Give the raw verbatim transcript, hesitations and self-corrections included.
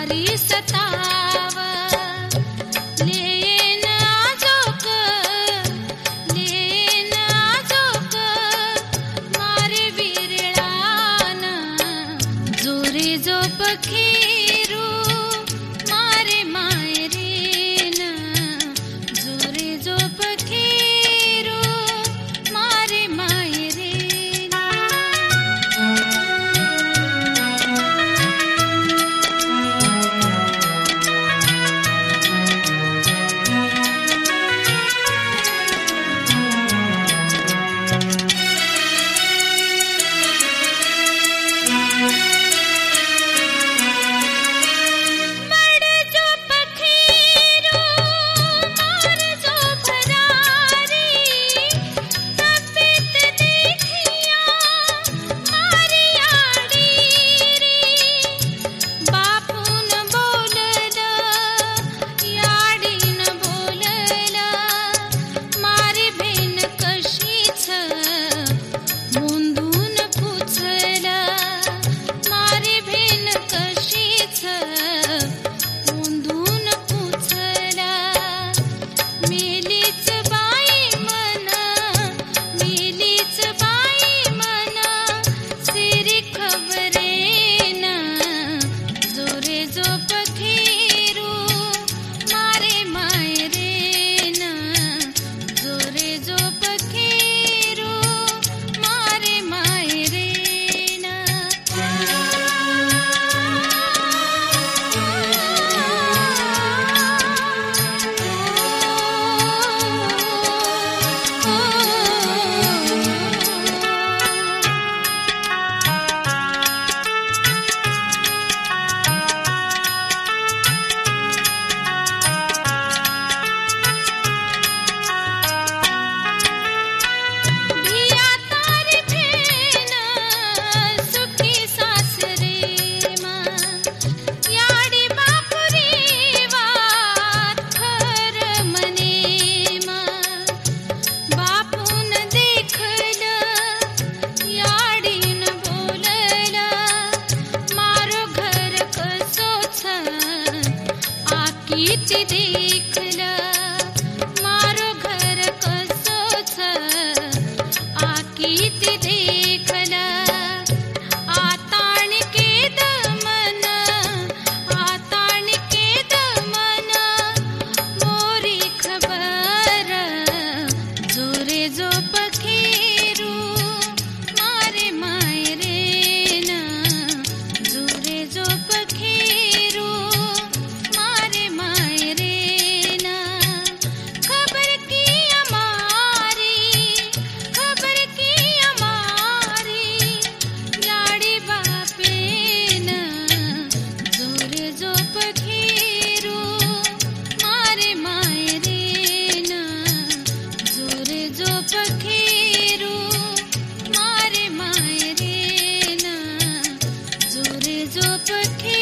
मारी सताव लेन आजोक लेन आजोक मारे विरळान जोरे जो पखीरू मारे मायरेन जोरे जो पखीरू मारे मायरेन मर जो पखीरू मार जो भरारी तपित देखिया मारी आडी रे बापून बोलल याडीन बोलल मारी भेन कशीच मोंदून पुचल मारी भेन कशीच मोंदून पुचल मेलीच बाई मन मेलीच बाई मन सिरी खबरेन जोरे जो पखीरू मारे मायरेन जोरे जो पखीरू मारे मायरेन भिया तारी भेन सुखी सासरे मा याडी बापुरी वात खर मने मा बापून देखल याडीन बोलल मारो घर कसोच आकीती देखल मारो घर कसोच आकीती देखल आताण केद मन आताण केद मन मोरी खबर जोरे जो पखीरू मारे मायरेन जोरे जो पखीरू मारे मायरेन खबर की हमारी खबर की हमारी लाडी बापेन जोरे जो पखीरू मारे मायरेन जोरे जो पखीरू मारे मायरेन जोरे जो पखीरू